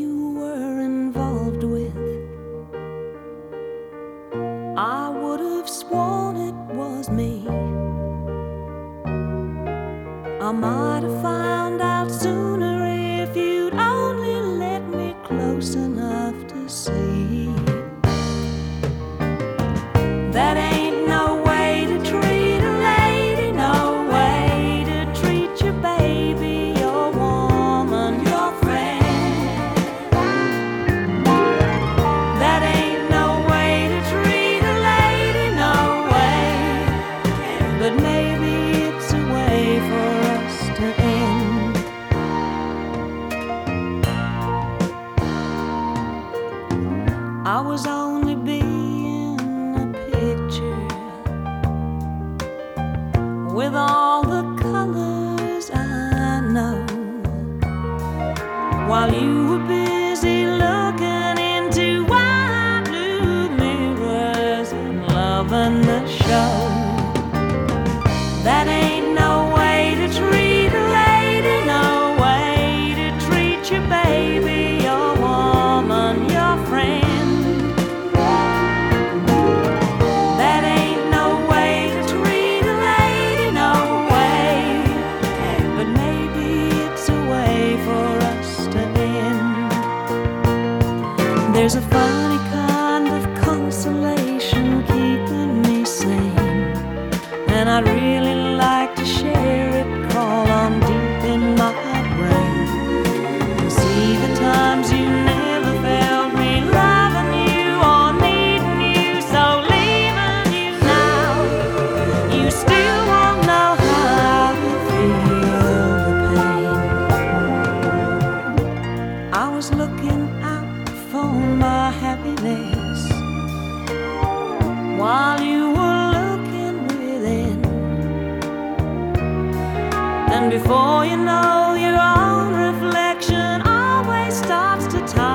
you were involved with. I would have sworn it was me. I might have found out sooner if you'd only let me close enough to see. That ain't no way to treat a lady, no way to treat your baby, your woman, your friend. That ain't no way to treat a lady, no way. But maybe it's a way for us to end. I was only being a picture with all the colors I know, while you were busy looking into wide blue mirrors and loving the show. That ain't no way to treat a lady, no way to treat your baby, your woman, your friend. That ain't no way to treat a lady, no way. But maybe it's a way for us to end. There's a funny kind of consolation keeping me sane, and I'd really like to share it, crawl on deep in my brain, and see the times you never felt me loving you or needing you. So leaving you now, you still won't know how to feel the pain. I was looking out for my happiness while you were looking within. And before you know, your own reflection always starts to talk.